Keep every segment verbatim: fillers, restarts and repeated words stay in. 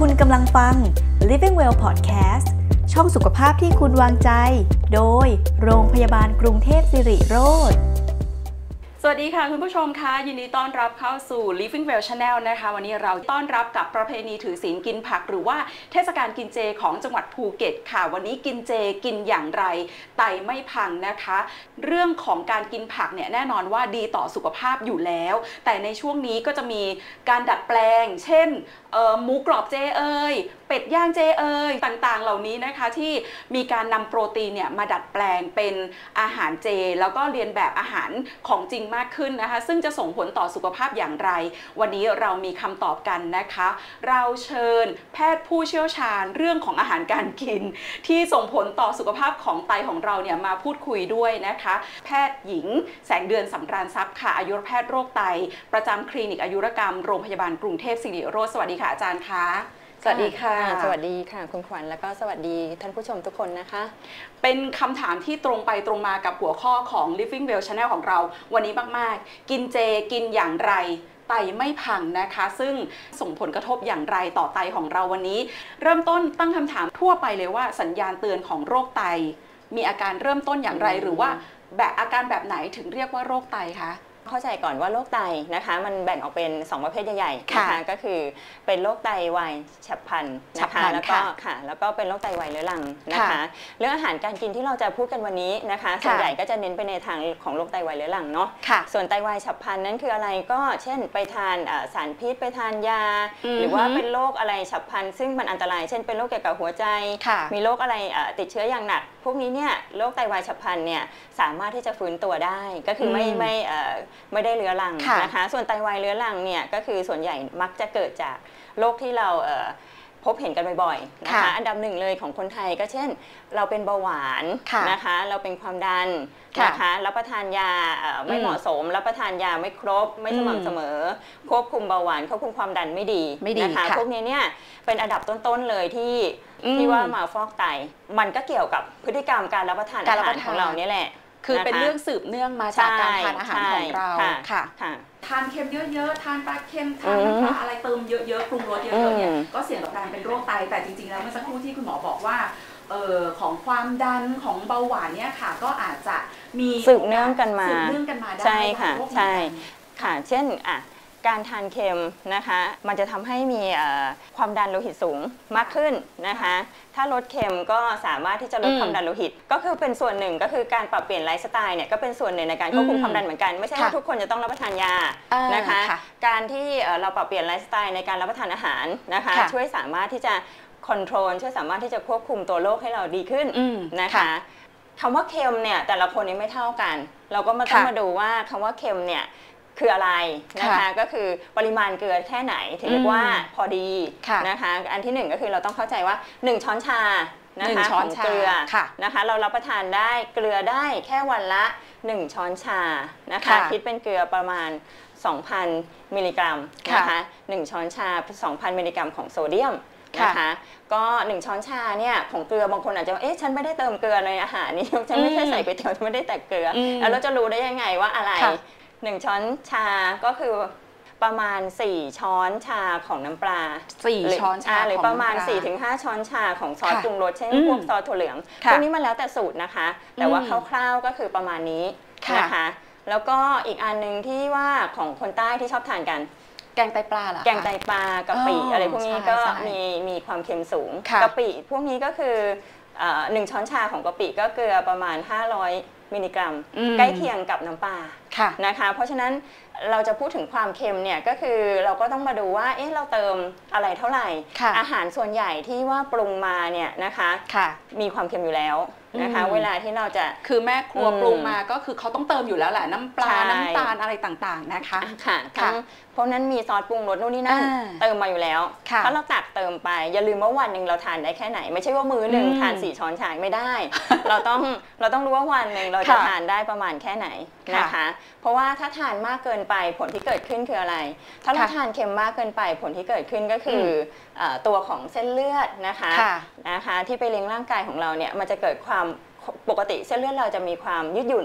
คุณกำลังฟัง Living Well Podcast ช่องสุขภาพที่คุณวางใจโดยโรงพยาบาลกรุงเทพสิริโรจน์สวัสดีค่ะคุณผู้ชมค่ะยินดีต้อนรับเข้าสู่ Living Well Channel นะคะวันนี้เราต้อนรับกับประเพณีถือศีลกินผักหรือว่าเทศกาลกินเจของจังหวัดภูเก็ตค่ะวันนี้กินเจกินอย่างไรไตไม่พังนะคะเรื่องของการกินผักเนี่ยแน่นอนว่าดีต่อสุขภาพอยู่แล้วแต่ในช่วงนี้ก็จะมีการดัดแปลงเช่นเอ่อหมูกรอบเจเอ่ยเป็ดย่างเจเอ่ยต่างๆเหล่านี้นะคะที่มีการนำโปรตีนเนี่ยมาดัดแปลงเป็นอาหารเจแล้วก็เรียนแบบอาหารของจริงมากขึ้นนะคะซึ่งจะส่งผลต่อสุขภาพอย่างไรวันนี้เรามีคำตอบกันนะคะเราเชิญแพทย์ผู้เชี่ยวชาญเรื่องของอาหารการกินที่ส่งผลต่อสุขภาพของไตของเราเนี่ยมาพูดคุยด้วยนะคะแพทย์หญิงแสงเดือนสำราญทรัพย์ค่ะอายุรแพทย์โรคไตประจำคลินิกอายุรกรรมโรงพยาบาลกรุงเทพสิริโรจน์สวัสดีค่ะอาจารย์คะสวัสดีค่ะสวัสดีค่ะคุณขวัญแล้วก็สวัสดีท่านผู้ชมทุกคนนะคะเป็นคำถามที่ตรงไปตรงมากับหัวข้อของ Living Well Channel ของเราวันนี้มากๆกินเจกินอย่างไรไตไม่พังนะคะซึ่งส่งผลกระทบอย่างไรต่อไตของเราวันนี้เริ่มต้นตั้งคำถามทั่วไปเลยว่าสัญญาณเตือนของโรคไตมีอาการเริ่มต้นอย่างไรหรือว่าแบบอาการแบบไหนถึงเรียกว่าโรคไตคะเข้าใจก่อนว่าโรคไตนะคะมันแบ่งออกเป็นสองประเภทใหญ่ๆนะคะก็คือเป็นโรคไตวายฉับพลันนะคะแล้วก็ค่ะแล้วก็เป็นโรคไตวายเรื้อรังนะคะเรื่องอาหารการกินที่เราจะพูดกันวันนี้นะคะส่วนใหญ่ก็จะเน้นไปในทางของโรคไตวายเรื้อรังเนาะส่วนไตวายฉับพลันนั้นคืออะไรก็เช่นไปทานสารพิษไปทานยาหรือว่าเป็นโรคอะไรฉับพลันซึ่งมันอันตรายเช่นเป็นโรคเกี่ยวกับหัวใจมีโรคอะไรติดเชื้ออย่างหนักพวกนี้เนี่ยโรคไตวายฉับพลันเนี่ยสามารถที่จะฟื้นตัวได้ก็คือไม่ไม่ไม่ได้เรื้อรังนะคะส่วนไตวายเรื้อรังเนี่ยก็คือส่วนใหญ่มักจะเกิดจากโรคที่เราพบเห็นกันบ่อยๆนะคะอันดับหนึ่งเลยของคนไทยก็เช่นเราเป็นเบาหวานนะคะเราเป็นความดันนะคะรับประทานยาไม่เหมาะสมรับประทานยาไม่ครบไม่สม่ำเสมอควบคุมเบาหวานควบคุมความดันไม่ดีนะคะพวกนี้เนี่ยเป็นอันดับต้นๆเลยที่ที่ว่ามาฟอกไตมันก็เกี่ยวกับพฤติกรรมการรับประทานอาหารของเราเนี่ยแหละคือเป็นเรื่องสืบเนื่องมาจากการทานอาหารของเราค่ะทานเค็มเยอะๆทานปลาเค็มทานน้ำปลาอะไรเติมเยอะๆปรุงรสเยอะๆเนี่ยก็เสี่ยงต่อการเป็นโรคไตแต่จริงๆแล้วเมื่อสักครู่ที่คุณหมอบอกว่าเอ่อของความดันของเบาหวานเนี่ยค่ะก็อาจจะมีสืบเนื่องกันมาสืบเนื่องกันมาได้ใช่ค่ะใช่ค่ะเช่นอ่ะการทานเค็มนะคะมันจะทำให้มีความดันโลหิตสูงมากขึ้นนะคะถ้าลดเค็มก็สามารถที่จะลดความดันโลหิตก็คือเป็นส่วนหนึ่งก็คือการปรับเปลี่ยนไลฟ์สไตล์เนี่ยก็เป็นส่วนหนึ่งในการควบคุมความดันเหมือนกันไม่ใช่ว่าทุกคนจะต้องรับประทานยานะคะการที่เราปรับเปลี่ยนไลฟ์สไตล์ในการรับประทานอาหารนะคะช่วยสามารถที่จะคอนโทรลช่วยสามารถที่จะควบคุมตัวโรคให้เราดีขึ้นนะคะคำว่าเค็มเนี่ยแต่ละคนนี้ไม่เท่ากันเราก็มาต้องมาดูว่าคำว่าเค็มเนี่ยคืออะไรนะคะก็คือปริมาณเกลือแค่ไหนถึงเรียกว่าพอดีนะคะอันที่หนึ่งก็คือเราต้องเข้าใจว่าหนึ่งช้อนชานะคะของเกลือนะคะเรารับประทานได้เกลือได้แค่วันละหนึ่งช้อนชานะคะคิดเป็นเกลือประมาณ สองพัน มิลลิกรัมนะคะหนึ่งช้อนชา สองพัน มิลลิกรัมของโซเดียมนะคะก็หนึ่งช้อนชาเนี่ยของเกลือบางคนอาจจะว่าเอ๊ะฉันไม่ได้เติมเกลือในอาหารนี่ฉันไม่ใช่ใส่ก๋วยเตี๋ยวฉันไม่ได้แต่เกลือแล้วเราจะรู้ได้ยังไงว่าอะไรหนึ่งช้อนชาก็คือประมาณสี่ช้อนชาของน้ำปลาสี่ช้อนชาหรือประมาณ สี่ถึงห้า ช้อนชาของซอสปรุงรสเช่นพวกซอสถั่วเหลืองพวกนี้มันแล้วแต่สูตรนะคะแต่ว่าคร่าวๆก็คือประมาณนี้นะคะแล้วก็อีกอันนึงที่ว่าของคนใต้ที่ชอบทานกันแกงไตปลาเหรอแกงไตปลากะปิอะไรพวกนี้ก็มีมีความเค็มสูงกะปิพวกนี้ก็คือหนึ่งช้อนชาของกะปิก็เกลือประมาณห้าร้อยมิลลิกรัมใกล้เคียงกับน้ำปลานะคะเพราะฉะนั้นเราจะพูดถึงความเค็มเนี่ยก็คือเราก็ต้องมาดูว่าเอ๊ะเราเติมอะไรเท่าไหร่อาหารส่วนใหญ่ที่ว่าปรุงมาเนี่ยนะคะมีความเค็มอยู่แล้วนะคะเวลาที่เราจะคือแม่ครัวปรุงมาก็คือเขาต้องเติมอยู่แล้วแหละน้ำปลาน้ำตาลอะไรต่างๆนะคะค่ะทั้งเพราะนั้นมีซอสปรุงรสนู่นนี่นั่นเติมมาอยู่แล้วถ้าเราตักเติมไปอย่าลืมว่าวันหนึ่งเราทานได้แค่ไหนไม่ใช่ว่ามื้อหนึ่งทานสี่ช้อนชาไม่ได้เราต้องเราต้องรู้ว่าวันหนึ่งเราจะทานได้ประมาณแค่ไหนนะคะเพราะว่าถ้าทานมากเกินไปผลที่เกิดขึ้นคืออะไรถ้าเราทานเค็มมากเกินไปผลที่เกิดขึ้นก็คือตัวของเส้นเลือดนะคะนะคะที่ไปเลี้ยงร่างกายของเราเนี่ยมันจะเกิดความปกติเส้นเลือดเราจะมีความยืดหยุ่น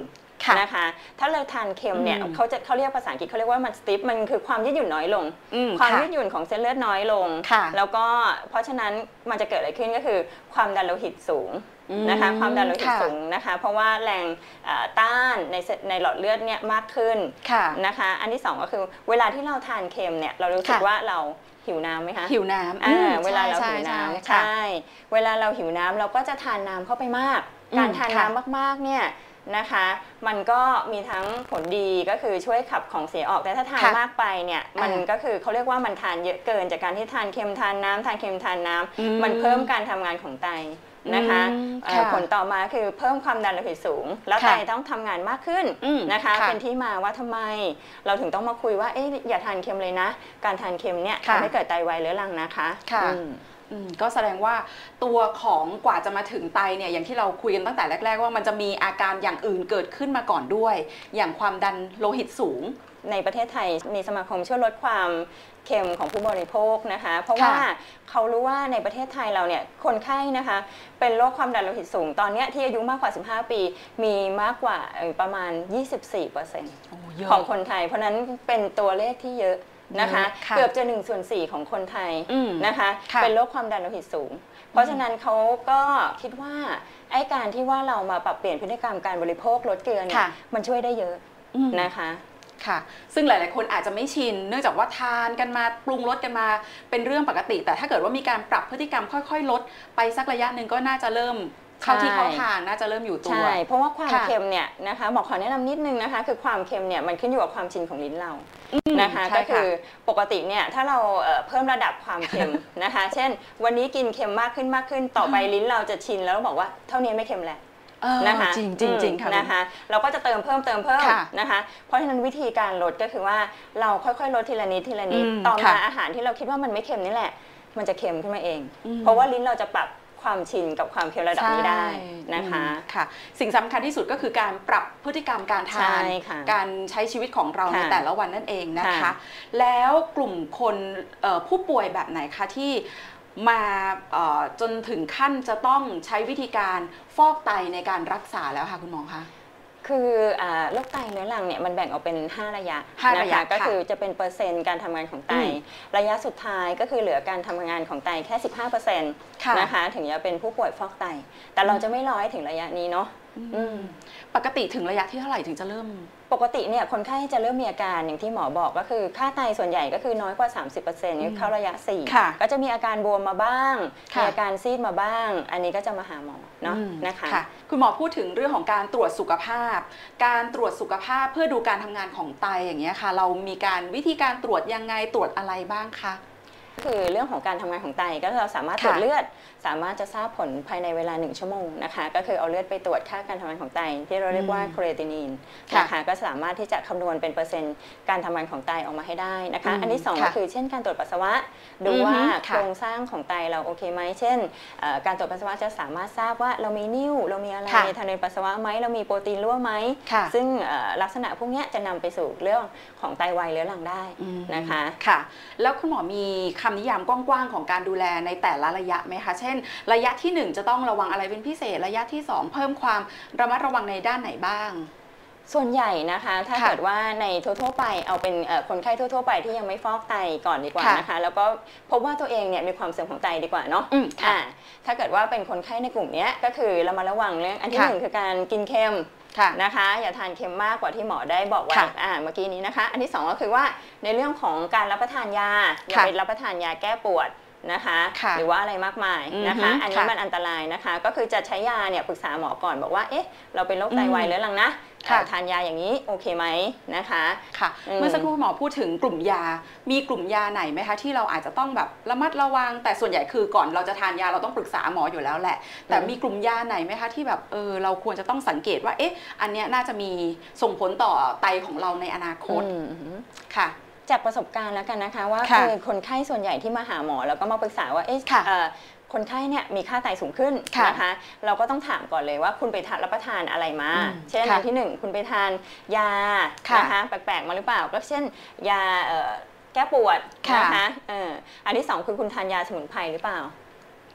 นะคะถ้าเราทานเค็มเนี่ยเขาจะเขาเรียกภาษาอังกฤษเขาเรียกว่ามันสติฟมันคือความยืดหยุ่นน้อยลงความยืดหยุ่นของเส้นเลือดน้อยลงแล้วก็เพราะฉะนั้นมันจะเกิดอะไรขึ้นก็คือความดันโลหิตสูงนะคะความดันโลหิตสูงนะคะเพราะว่าแรงต้านในในหลอดเลือดเนี่ยมากขึ้นนะคะอันที่สองก็คือเวลาที่เราทานเค็มเนี่ยเรารู้สึกว่าเราหิวน้ำไหมคะหิวน้ำอ่าเวลาเราหิวน้ำใช่เวลาเราหิวน้ำเราก็จะทานน้ำเข้าไปมากการทานน้ำมากๆเนี่ยนะคะมันก็มีทั้งผลดีก็คือช่วยขับของเสียออกแต่ถ้าทานมากไปเนี่ยมันก็คือเขาเรียกว่ามันทานเยอะเกินจากการที่ทานเค็มทานน้ำทานเค็มทานน้ำมันเพิ่มการทำงานของไตนะคะผลต่อมาคือเพิ่มความดันโลหิตสูงแล้วไตต้องทำงานมากขึ้นนะคะเป็นที่มาว่าทำไมเราถึงต้องมาคุยว่าเอ๊ะอย่าทานเค็มเลยนะการทานเค็มเนี่ยทำให้เกิดไตวายเรื้อรังนะคะก็แสดงว่าตัวของกว่าจะมาถึงไตเนี่ยอย่างที่เราคุยกันตั้งแต่แรกๆว่ามันจะมีอาการอย่างอื่นเกิดขึ้นมาก่อนด้วยอย่างความดันโลหิตสูงในประเทศไทยมีสมาคมช่วยลดความเค็มของผู้บริโภคนะคะเพราะว่าเขารู้ว่าในประเทศไทยเราเนี่ยคนไข้นะคะเป็นโรคความดันโลหิตสูงตอนนี้ที่อายุมากกว่าสิบห้าปีมีมากกว่าประมาณ ยี่สิบสี่เปอร์เซ็นต์ ของคนไทยเพราะนั้นเป็นตัวเลขที่เยอะนะคะเกือบจะหนึ่งส่วนสี่ของคนไทยนะคะเป็นโรคความดันโลหิตสูงเพราะฉะนั้นเขาก็คิดว่าไอ้การที่ว่าเรามาปรับเปลี่ยนพฤติกรรมการบริโภคลดเกลือเนี่ยมันช่วยได้เยอะนะคะค่ะซึ่งหลายๆคนอาจจะไม่ชินเนื่องจากว่าทานกันมาปรุงรสกันมาเป็นเรื่องปกติแต่ถ้าเกิดว่ามีการปรับพฤติกรรมค่อยๆลดไปสักระยะหนึ่งก็น่าจะเริ่มเข้าที่เข้าทางน่าจะเริ่มอยู่ตัวใช่เพราะว่าความเค็มเนี่ยนะคะหมอขอแนะนำนิดนึงนะคะคือความเค็มเนี่ยมันขึ้นอยู่กับความชินของลิ้นเรานะคะก็คือปกติเนี่ยถ้าเราเพิ่มระดับความเค็มนะคะเช่นวันนี้กินเค็มมากขึ้นมากขึ้นต่อไปลิ้นเราจะชินแล้วบอกว่าเท่านี้ไม่เค็มแล้วนะคะจริงจริงจริงค่ะนะคะเราก็จะเติมเพิ่มเติมเพิ่มนะคะเพราะฉะนั้นวิธีการลดก็คือว่าเราค่อยๆลดทีละนิดทีละนิดต่อมาอาหารที่เราคิดว่ามันไม่เค็มนี่แหละมันจะเค็มขึ้นมาเองเพราะว่าลิ้นเราจะปรับความชินกับความเค็มระดับนี้ได้นะคะค่ะสิ่งสำคัญที่สุดก็คือการปรับพฤติกรรมการทานการใช้ชีวิตของเราในแต่ละวันนั่นเองนะคะแล้วกลุ่มคนผู้ป่วยแบบไหนคะที่มาจนถึงขั้นจะต้องใช้วิธีการฟอกไตในการรักษาแล้วค่ะคุณหมอคะคือโรคไตเรื้อรังเนี่ยมันแบ่งออกเป็นห้าระยะนะคะก็คือจะเป็นเปอร์เซ็นต์การทำงานของไตระยะสุดท้ายก็คือเหลือการทำงานของไตแค่ สิบห้าเปอร์เซ็นต์ นะคะถึงจะเป็นผู้ป่วยฟอกไตแต่เราจะไม่รอให้ถึงระยะนี้เนาะปกติถึงระยะที่เท่าไหร่ถึงจะเริ่มปกติเนี่ยคนไข้จะเริ่มมีอาการอย่างที่หมอบอกก็คือค่าไตส่วนใหญ่ก็คือน้อยกว่า สามสิบเปอร์เซ็นต์ เข้าระยะสี่ก็จะมีอาการบวมมาบ้างมีอาการซีดมาบ้างอันนี้ก็จะมาหาหมอเนาะนะคะคุณหมอพูดถึงเรื่องของการตรวจสุขภาพการตรวจสุขภาพเพื่อดูการทำงานของไตอย่างเงี้ยค่ะเรามีการวิธีการตรวจยังไงตรวจอะไรบ้างคะคือเรื่องของการทำงานของไตก็เราสามารถตรวจเลือดสามารถจะทราบผลภายในเวลาหนึ่งชั่วโมงนะคะก็คือเอาเลือดไปตรวจค่าการทำงานของไตที่เราเรียกว่าครีเอตินินนะคะก็สามารถที่จะคำนวณเป็นเปอร์เซ็นต์การทำงานของไตออกมาให้ได้นะคะอันที่สองก็คือเช่นการตรวจปัสสาวะดูว่าโครงสร้างของไตเราโอเคไหมเช่นการตรวจปัสสาวะจะสามารถทราบว่าเรามีนิ่วเรามีอะไรในทางเดินปัสสาวะไหมเรามีโปรตีนรั่วไหมซึ่งลักษณะพวกนี้จะนำไปสู่เรื่องของไตวายเรื้อรังได้นะคะค่ะแล้วคุณหมอมีคำนิยามกว้างๆของการดูแลในแต่ละระยะไหมคะเช่นระยะที่หนึ่งจะต้องระวังอะไรเป็นพิเศษระยะที่สองเพิ่มความระมัดระวังในด้านไหนบ้างส่วนใหญ่นะคะถ้าเกิดว่าในทั่วๆไปเอาเป็นคนไข้ทั่วๆไปที่ยังไม่ฟอกไตก่อนดีกว่านะคะแล้วก็พบว่าตัวเองเนี่ยมีความเสื่อมของไตดีกว่าเนาะถ้าเกิดว่าเป็นคนไข้ในกลุ่มนี้ก็คือเรามาระวังเรื่องอันที่หนึ่งคือการกินเค็มนะคะอย่าทานเค็มมากกว่าที่หมอได้บอกไว้เมื่อกี้นี้นะคะอันที่สองก็คือว่าในเรื่องของการรับประทานยาอย่าไปรับประทานยาแก้ปวดนะคะหรือว่าอะไรมากมายนะคะอันนี้มันอันตรายนะคะก็คือจะใช้ยาเนี่ยปรึกษาหมอก่อนบอกว่าเอ๊ะเราเป็นโรคไตวายเรื้อรังนะทานยาอย่างนี้โอเคไหมนะคะค่ะเมื่อสักครู่หมอพูดถึงกลุ่มยามีกลุ่มยาไหนไหมคะที่เราอาจจะต้องแบบระมัดระวังแต่ส่วนใหญ่คือก่อนเราจะทานยาเราต้องปรึกษาหมออยู่แล้วแหละแต่มีกลุ่มยาไหนไหมคะที่แบบเออเราควรจะต้องสังเกตว่าเอ๊ะอันเนี้ยน่าจะมีส่งผลต่อไตของเราในอนาคตค่ะจากประสบการณ์แล้วกันนะคะว่าคือคนไข้ส่วนใหญ่ที่มาหาหมอแล้วก็มาปรึกษาว่าเอ๊ะคนไข้เนี่ยมีค่าไตสูงขึ้นนะคะเราก็ต้องถามก่อนเลยว่าคุณไปทานรับประทานอะไรมาเช่นอันที่หนึ่งคุณไปทานยานะคะแปลกๆมาหรือเปล่าก็เช่นยาแก้ปวดนะคะอันที่สองคือคุณทานยาสมุนไพรหรือเปล่า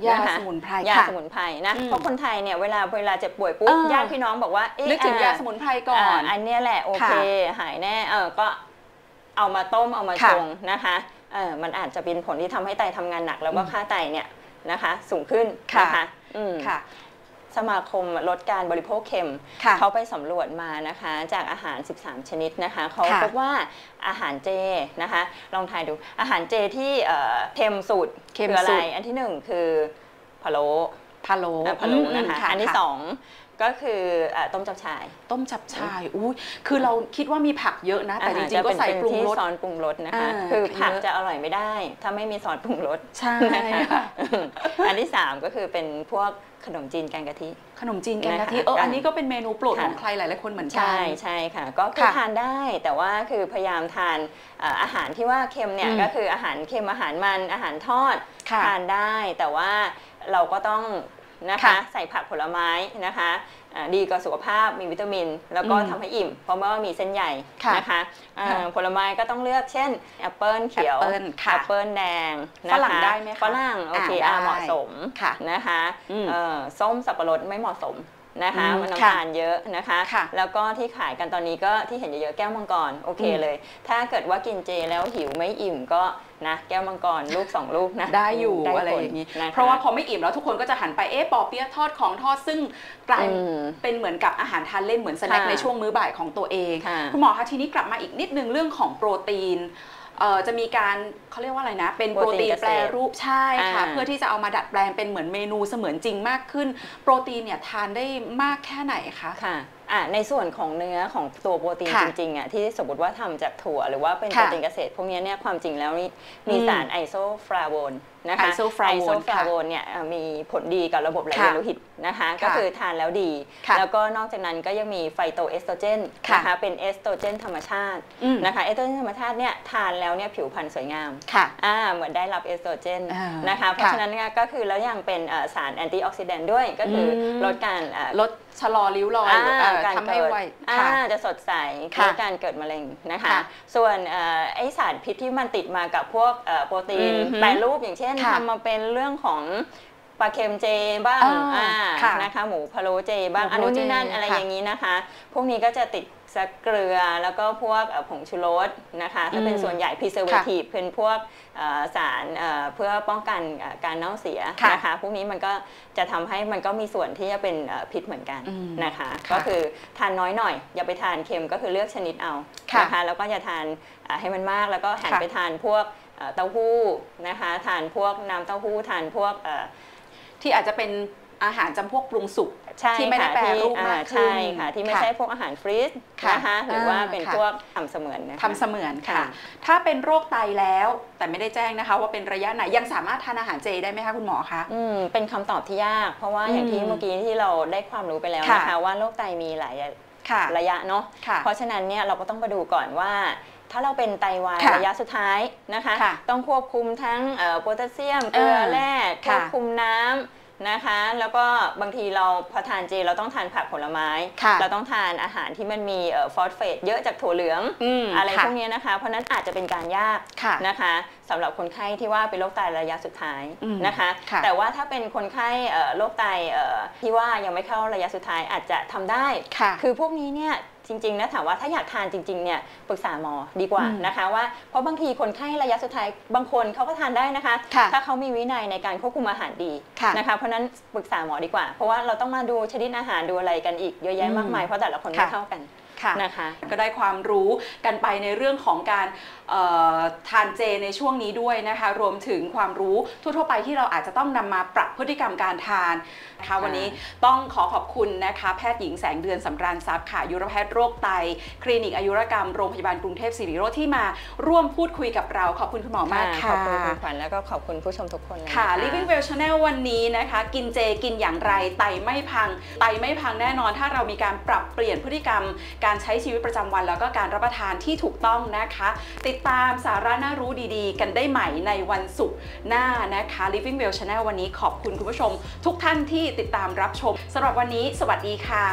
ยาสมุนไพรยาสมุนไพรนะเพราะคนไทยเนี่ยเวลาเวลาเจ็บป่วยปุ๊บญาติพี่น้องบอกว่านึกถึงยาสมุนไพรก่อนอันนี้แหละโอเคหายแน่เออก็เอามาต้มเอามาชงนะคะเออมันอาจจะเป็นผลที่ทำให้ไตทำงานหนักแล้วก็ค่าไตเนี่ยนะคะสูงขึ้นนะคะค่ะสมาคมลดการบริโภคเค็มเขาไปสำรวจมานะคะจากอาหารสิบสามชนิดนะคะเขาพบว่าอาหารเจนะคะลองทายดูอาหารเจที่เค็มสุดคืออะไรอันที่หนึ่งคือพะโล้พะโล้พะโล้นะคะอันที่สองก็คือต้มจับฉ่ายต้มจับฉ่ายอู้คือเราคิดว่ามีผักเยอะนะแต่จริงๆก็ใส่ปรุงรสซอสปรุงรสนะคะคือผักจะอร่อยไม่ได้ถ้าไม่มีซอสปรุงรสใช่ค่ะอันที่สามก็คือเป็นพวกขนมจีนแกงกะทิขนมจีนแกงกะทิเอออันนี้ก็เป็นเมนูโปรดของใครหลายๆคนเหมือนกันใช่ใช่ค่ะก็คือทานได้แต่ว่าคือพยายามทานอาหารที่ว่าเค็มเนี่ยก็คืออาหารเค็มอาหารมันอาหารทอดทานได้แต่ว่าเราก็ต้องนะคะใส่ผักผลไม้นะคะดีกับสุขภาพมีวิตามินแล้วก็ทำให้อิ่มเพราะว่ามีเส้นใหญ่นะคะผลไม้ก็ต้องเลือกเช่นแอปเปิลเขียวแอปเปิลแดงฝรั่งได้ไหมคะฝรั่งโอเคเหมาะสมนะคะส้มสับปะรดไม่เหมาะสมนะคะมันน้ำตาลเยอะนะคะแล้วก็ที่ขายกันตอนนี้ก็ที่เห็นเยอะๆแก้วมังกรโอเคเลยถ้าเกิดว่ากินเจแล้วหิวไม่อิ่มก็นะแก้วมังกรลูกสองลูกนะได้อยู่อะไรอย่างนี้เพราะว่าพอไม่อิ่มแล้วทุกคนก็จะหันไปเอ๊ะปอเปี๊ยะทอดของทอดซึ่งกลายเป็นเหมือนกับอาหารทานเล่นเหมือนสแน็คในช่วงมื้อบ่ายของตัวเองคุณหมอคะทีนี้กลับมาอีกนิดนึงเรื่องของโปรตีนจะมีการเขาเรียกว่าอะไรนะเป็นโปรตีนแปรรูปใช่ค่ะเพื่อที่จะเอามาดัดแปลงเป็นเหมือนเมนูเสมือนจริงมากขึ้นโปรตีนเนี่ยทานได้มากแค่ไหนคะค่ะในส่วนของเนื้อของตัวโปรตีนจริงๆอ่ะที่สมมติว่าทำจากถั่วหรือว่าเป็นโปรตีนเกษตรพวกนี้เนี่ยความจริงแล้วมีสารไอโซฟลาโวนนะคะไอโซฟลาโวนเนี่ยมีผลดีกับระบบไหลเวียนโลหิตนะคะก็คือทานแล้วดีแล้วก็นอกจากนั้นก็ยังมีไฟโตเอสโตรเจนนะคะเป็นเอสโตรเจนธรรมชาตินะคะเอสโตรเจนธรรมชาติเนี่ยทานแล้วเนี่ยผิวพรรณสวยงามอ่าเหมือนได้รับเอสโตรเจนนะคะเพราะฉะนั้นก็คือแล้วยังเป็นสารแอนตี้ออกซิแดนต์ด้วยก็คือลดการลดชะลอริ้วรอยทำให้ไวจะสดใสลดการเกิดมะเร็งนะคะส่วนไอสารพิษที่มันติดมากับพวกโปรตีนแปรรูปอย่างเช่นทำมาเป็นเรื่องของปลาเค็มเจบ้างนะคะหมูพะโล้เจบ้างอันนู้นนี่นั่นอะไรอย่างนี้นะคะพวกนี้ก็จะติดสักเกลือแล้วก็พวกผงชูรสนะคะถ้าเป็นส่วนใหญ่ preservative เป็นพวกสารเพื่อป้องกันการเน่าเสียนะคะพวกนี้มันก็จะทำให้มันก็มีส่วนที่จะเป็นพิษเหมือนกันนะคะก็คือทานน้อยหน่อยอย่าไปทานเค็มก็คือเลือกชนิดเอานะคะแล้วก็อย่าทานให้มันมากแล้วก็หันไปทานพวกเต้าหู้นะคะทานพวกน้ำเต้าหู้ทานพวกที่อาจจะเป็นอาหารจำพวกปรุงสุกที่ไม่ได้แปรรูปมากขึ้นใช่ค่ะที่ไม่ใช่พวกอาหารฟรีซนะคะหรือว่าเป็นพวกทำเสมือนทำเสมือนค่ะถ้าเป็นโรคไตแล้วแต่ไม่ได้แจ้งนะคะว่าเป็นระยะไหนยังสามารถทานอาหารเจได้ไหมคะคุณหมอคะอืมเป็นคำตอบที่ยากเพราะว่าอย่างที่เมื่อกี้ที่เราได้ความรู้ไปแล้วนะคะว่าโรคไตมีหลายระยะเนาะเพราะฉะนั้นเนี่ยเราก็ต้องมาดูก่อนว่าถ้าเราเป็นไตวายระยะสุดท้ายนะคะต้องควบคุมทั้งโพแทสเซียมเกลือแร่ควบคุมน้ำนะคะแล้วก็บางทีเราพอทานเจเราต้องทานผักผลไม้เราต้องทานอาหารที่มันมีฟอสเฟตเยอะจากถั่วเหลืองอะไรพวกนี้นะคะเพราะนั้นอาจจะเป็นการยากนะคะสำหรับคนไข้ที่ว่าเป็นโรคไตระยะสุดท้ายนะคะแต่ว่าถ้าเป็นคนไข้โรคไตที่ว่ายังไม่เข้าระยะสุดท้ายอาจจะทำได้คือพวกนี้เนี่ยจริงๆนะถามว่าถ้าอยากทานจริงๆเนี่ยปรึกษาหมอดีกว่านะคะว่าเพราะบางทีคนไข้ระยะสุดท้ายบางคนเขาก็ทานได้นะคะถ้าเขามีวินัยในการควบคุมอาหารดีนะคะเพราะนั้นปรึกษาหมอดีกว่าเพราะว่าเราต้องมาดูชนิดอาหารดูอะไรกันอีกเยอะแยะมากมายเพราะแต่ละคนไม่เท่ากันนะคะก็ได้ความรู้กันไปในเรื่องของการทานเจในช่วงนี้ด้วยนะคะรวมถึงความรู้ทั่วๆไปที่เราอาจจะต้องนำมาปรับพฤติกรรมการทานนะคะวันนี้ต้องขอขอบคุณนะคะแพทย์หญิงแสงเดือนสำราญทรัพย์ค่ะอายุรแพทย์โรคไตคลินิกอายุรกรรมโรงพยาบาลกรุงเทพศิริโรจน์ที่มาร่วมพูดคุยกับเราขอบคุณคุณหมอมากค่ะขอบคุณคุณขวัญแล้วก็ขอบคุณผู้ชมทุกคนเลยค่ะ Living Well Channel วันนี้นะคะกินเจกินอย่างไรไตไม่พังไตไม่พังแน่นอนถ้าเรามีการปรับเปลี่ยนพฤติกรรมการใช้ชีวิตประจำวันแล้วก็การรับประทานที่ถูกต้องนะคะติดตามสาระน่ารู้ดีๆกันได้ใหม่ในวันศุกร์หน้านะคะ Living Well Channel วันนี้ขอบคุณคุณผู้ชมทุกท่านที่ติดตามรับชมสำหรับวันนี้สวัสดีค่ะ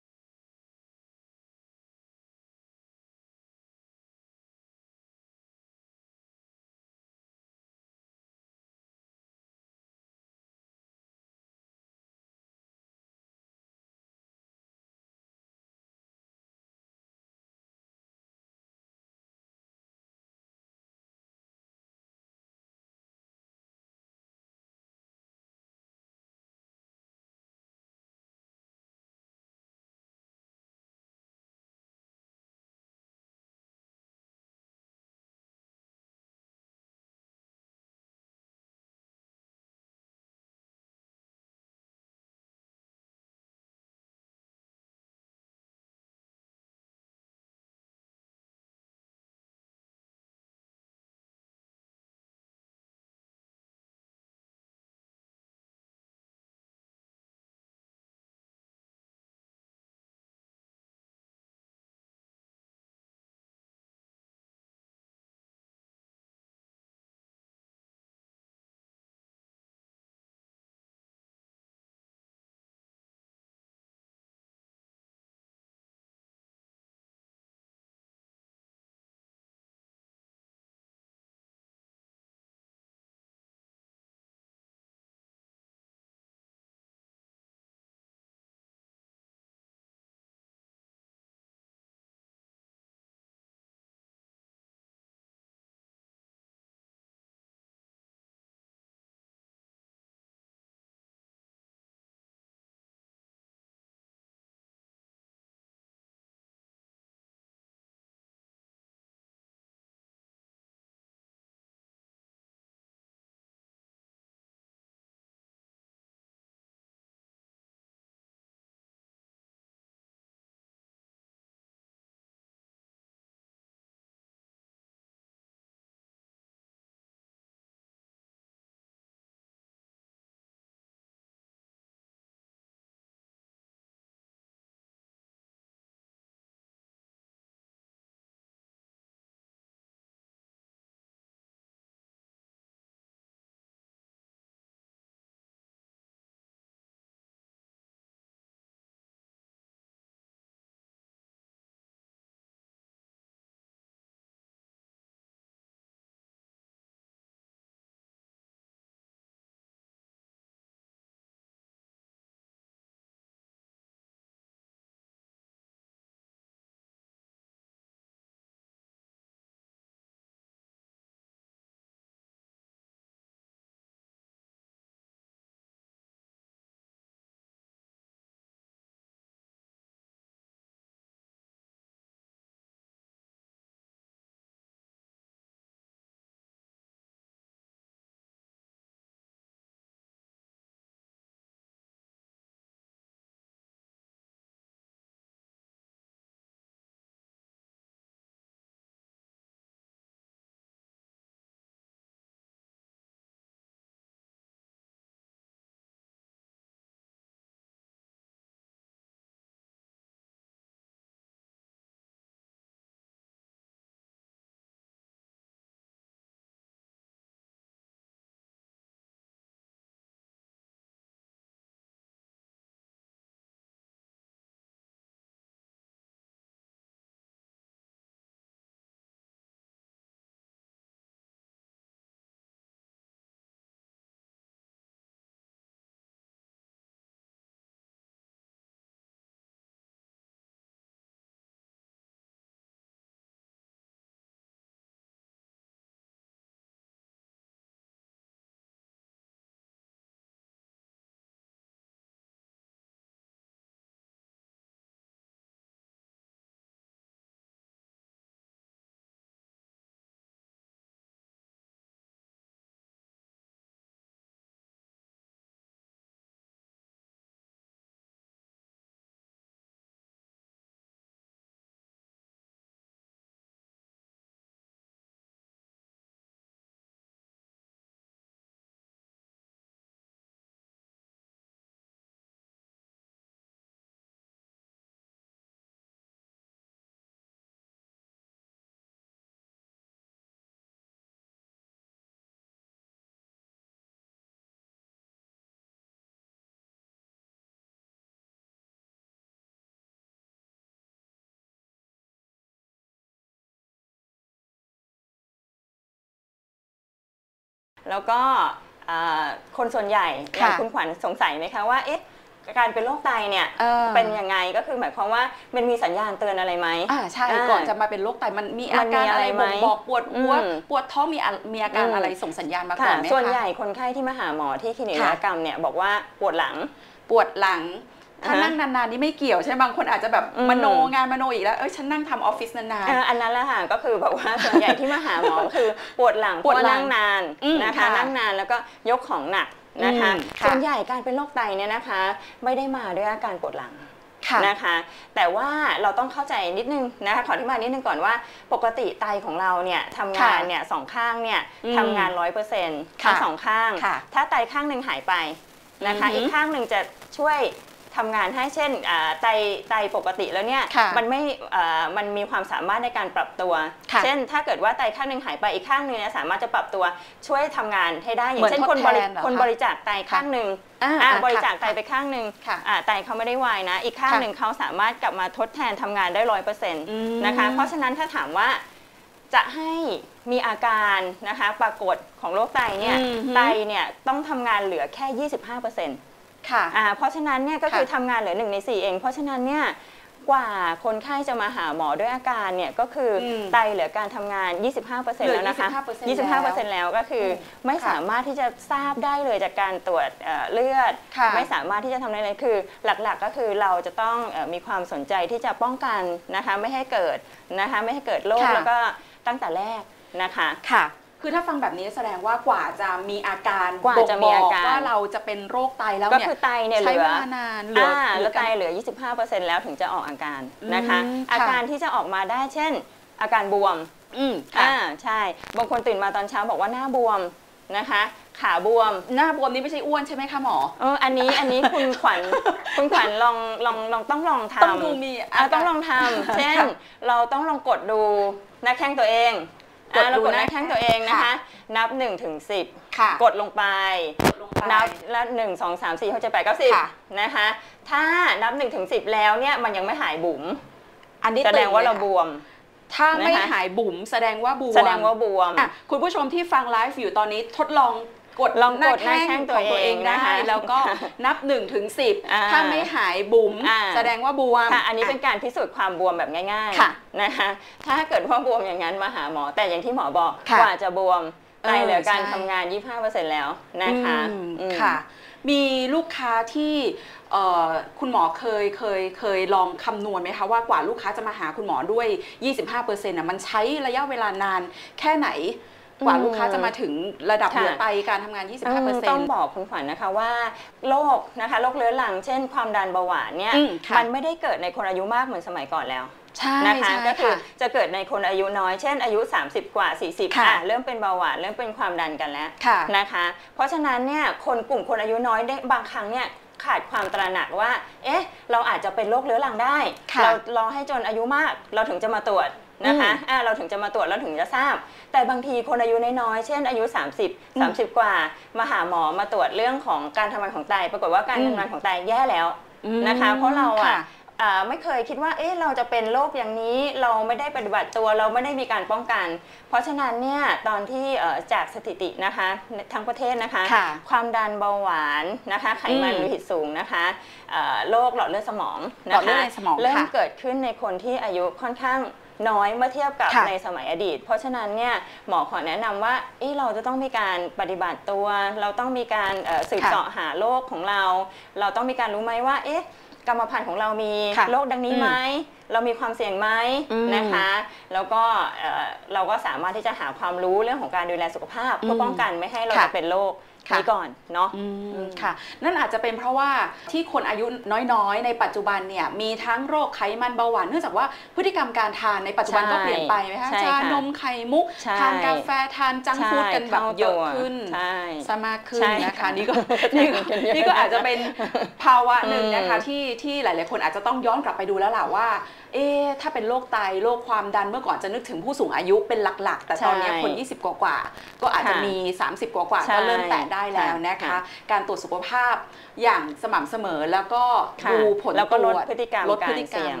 แล้วก็คนส่วนใหญ่อย่างคุณขวัญสงสัยไหมคะว่าเอ๊ะการเป็นโรคไตเนี่ย เ, เป็นยังไงก็คือหมายความว่ามันมีสัญญาณเตือนอะไรไหมอ่าใช่ก่อนจะมาเป็นโรคไตมันมีอาการอะไรบ่งบอกปวดหัวปวดท้องมีมีอาการอะไรส่งสัญญาณมาก่อนไหมคะส่วนใหญ่คนไข้ที่มาหาหมอที่คลินิกศัลยกรรมเนี่ยบอกว่าปวดหลังปวดหลังถ้านั่งนานๆนี่ไม่เกี่ยวใช่ไหมบางคนอาจจะแบบมโนงานมโนอีกแล้วเอ้ยฉันนั่งทำออฟฟิศนานๆอันนั้นแหละค่ะก็คือแบบว่าส่วนใหญ่ที่มาหาหมอคือปวดหลังปวดนั่งนานนะคะนั่งนานแล้วก็ยกของหนักนะคะส่วนใหญ่การเป็นโรคไตเนี่ยนะคะไม่ได้มาด้วยอาการปวดหลังนะคะแต่ว่าเราต้องเข้าใจนิดนึงนะคะขออธิบายนิดนึงก่อนว่าปกติไตของเราเนี่ยทำงานเนี่ยสองข้างเนี่ยทำงานร้อยเปอร์เซ็นต์ทั้งสองข้างถ้าไตข้างหนึ่งหายไปนะคะอีกข้างหนึ่งจะช่วยทำงานให้เช่นไตไตปกติแล้วเนี่ยมันไม่มันมีความสามารถในการปรับตัวเช่นถ้าเกิดว่าไตข้างหนึ่งหายไปอีกข้างหนึ่งเนี่ยสามารถจะปรับตัวช่วยทำงานให้ได้อย่างเช่นคนบริคนบริจาคไตข้างหนึ่งบริจาคไตไปข้างหนึ่งไตเขาไม่ได้วายนะอีกข้างหนึ่งเขาสามารถกลับมาทดแทนทำงานได้ร้อยเปอร์เซ็นต์นะคะเพราะฉะนั้นถ้าถามว่าจะให้มีอาการนะคะปรากฏของโรคไตเนี่ยไตเนี่ยต้องทำงานเหลือแค่ ยี่สิบห้าเปอร์เซ็นต์ค่ะเพราะฉะนั้นเนี่ยก็คือทำงานเหลือหนึ่งในสี่เองเพราะฉะนั้นเนี่ยกว่าคนไข้จะมาหาหมอด้วยอาการเนี่ยก็คือไตเหลือการทำงาน ยี่สิบห้าเปอร์เซ็นต์ แล้วนะคะ ยี่สิบห้าเปอร์เซ็นต์ แล้วก็คือไม่สามารถที่จะทราบได้เลยจากการตรวจเลือดไม่สามารถที่จะทำได้เลยคือหลักๆก็คือเราจะต้องมีความสนใจที่จะป้องกันนะคะไม่ให้เกิดนะคะไม่ให้เกิดโรคแล้วก็ตั้งแต่แรกนะคะค่ะคือถ้าฟังแบบนี้แสดงว่ากว่าจะมีอาการบ่งบอกว่าเราจะเป็นโรคไตแล้วเนี่ยก็คือไตเนี่ยใช้เวลานานเหลือแล้วไตเหลือ ยี่สิบห้าเปอร์เซ็นต์ แล้วถึงจะออกอาการนะคะอาการที่จะออกมาได้เช่นอาการบวมอืมอ่าใช่บางคนตื่นมาตอนเช้าบอกว่าหน้าบวมนะคะขาบวมหน้าบวมนี่ไม่ใช่อ้วนใช่ไหมคะหมอเอออันนี้อันนี้คุณขวัญคุณขวัญลองลองลองต้องลองทำต้องดูมีต้องลองทำเช่นเราต้องลองกดดูหน้าแข้งตัวเองกดดูหน้าแข้งตัวเองนะคะนับหนึ่งถึงสิบกดลงไปนับแล้วหนึ่ง สอง สาม สี่ ห้า เจ็ด แปด เก้า สิบนะคะถ้านับหนึ่งถึงสิบแล้วเนี่ยมันยังไม่หายบุ๋มอันนี้แสดงว่าเราบวมถ้าไม่หายบุ๋มแสดงว่าบวมแสดงว่าบวมคุณผู้ชมที่ฟังไลฟ์อยู่ตอนนี้ทดลองกดลองกดหน้าแข้งตัวเองได้แล้วก็นับหนึ่งถึงสิบถ้าไม่หายบุ๋มแสดงว่าบวมอันนี้เป็นการพิสูจน์ความบวมแบบง่ายๆนะคะถ้าเกิดว่าบวมอย่างนั้นมาหาหมอแต่อย่างที่หมอบอกกว่าจะบวมไตเหลือการทำงาน ยี่สิบห้าเปอร์เซ็นต์ แล้วนะคะค่ะมีลูกค้าที่คุณหมอเคยเคยเคยลองคำนวณไหมคะว่ากว่าลูกค้าจะมาหาคุณหมอด้วย ยี่สิบห้าเปอร์เซ็นต์ น่ะมันใช้ระยะเวลานานแค่ไหนกว่าลูกค้าจะมาถึงระดับเหลือไตการทำงาน ยี่สิบห้าเปอร์เซ็นต์ต้องบอกคุณขวัญนะคะว่าโรคนะคะโรคเรื้อรังเช่นความดันเบาหวานเนี่ยมันไม่ได้เกิดในคนอายุมากเหมือนสมัยก่อนแล้วนะคะก็คือจะเกิดในคนอายุน้อยเช่นอายุสามสิบกว่าสี่สิบอ่ะเริ่มเป็นเบาหวานเริ่มเป็นความดันกันแล้วนะคะเพราะฉะนั้นเนี่ยคนกลุ่มคนอายุน้อยได้บางครั้งเนี่ยขาดความตระหนักว่าเอ๊ะเราอาจจะเป็นโรคเรื้อรังได้เรารอให้จนอายุมากเราถึงจะมาตรวจนะคะอ่าเราถึงจะมาตรวจแล้วถึงจะทราบแต่บางทีคนอายุน้อยๆเช่นอายุสามสิบ สามสิบกว่ามาหาหมอมาตรวจเรื่องของการทำงานของไตปรากฏว่าการทำงานของไตแย่แล้วนะคะเพราะเราอ่ะไม่เคยคิดว่าเอ๊ะเราจะเป็นโรคอย่างนี้เราไม่ได้ปฏิบัติตัวเราไม่ได้มีการป้องกันเพราะฉะนั้นเนี่ยตอนที่จากสถิตินะคะทั้งประเทศนะคะความดันเบาหวานนะคะไขมันโลหิตสูงนะคะโรคหลอดเลือดสมองนะคะเริ่มเกิดขึ้นในคนที่อายุค่อนข้างน้อยเมื่อเทียบกับในสมัยอดีตเพราะฉะนั้นเนี่ยหมอขอแนะนำว่าเราจะต้องมีการปฏิบัติตัวเราต้องมีการสืบเสาะหาโรคของเราเราต้องมีการรู้ไหมว่าเอ๊ะกรรมพันธุ์ของเรามีโรคดังนี้ไหมเรามีความเสี่ยงไหมนะคะแล้วก็เราก็สามารถที่จะหาความรู้เรื่องของการดูแลสุขภาพเพื่อป้องกันไม่ให้เราจะเป็นโรคนี้ก่อนเนาะค่ะนั่นอาจจะเป็นเพราะว่าที่คนอายุน้อยๆในปัจจุบันเนี่ยมีทั้งโรคไขมันเบาหวานเนื่องจากว่าพฤติกรรมการทานในปัจจุบันก็เปลี่ยนไปไหมคะชานมไข่มุกทานกาแฟทานจังฟู้ดกันแบบเยอะขึ้นซะมากขึ้นนะคะนี่ก็นี่ก็อาจจะเป็นภาวะหนึ่งนะคะที่ที่หลายๆคนอาจจะต้องย้อนกลับไปดูแล้วล่ะว่าเอ๊ะถ้าเป็นโรคไตโรคความดันเมื่อก่อนจะนึกถึงผู้สูงอายุเป็นหลักๆแต่ตอนนี้คนยี่สิบกว่าๆก็อาจจะมีสามสิบกว่าๆก็เริ่มแตะได้แล้วนะคะการตรวจสุขภาพอย่างสม่ำเสมอแล้วก็ดูผลแล้วก็ลดพฤติกรรมการเสี่ยง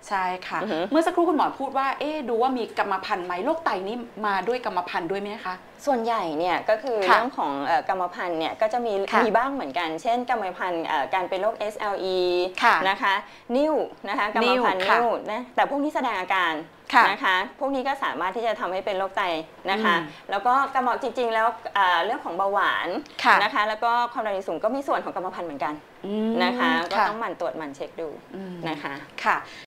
ใช่ค่ะอือฮึเมื่อสักครู่คุณหมอพูดว่าเอ๊ะดูว่ามีกรรมพันธุ์ไหมโรคไตนี่มาด้วยกรรมพันธุ์ด้วยไหมคะส่วนใหญ่เนี่ยก็คือค่ะเรื่องของเอ่อกรรมพันธุ์เนี่ยก็จะมีค่ะมีบ้างเหมือนกัน เช่นกรรมพันธุ์เอ่อการเป็นโรค เอส แอล อีค่ะนะคะนิ่วนะคะกรรมพันธุ์นิ่วค่ะนิ่วนะแต่พวกนี้แสดงอาการค่ะนะคะพวกนี้ก็สามารถที่จะทำให้เป็นโรคไตนะคะอืมแล้วก็กรรมจริงๆแล้วเอ่อเรื่องของเบาหวานค่ะนะคะแล้วก็ความดันโลหิตสูงก็มีส่วนของกรรมพันธุ์เหมือนกันอืมนะคะก็ค่ะต้องหมั่นตรวจหมั่นเช็คดูอืมนะคะค่ะ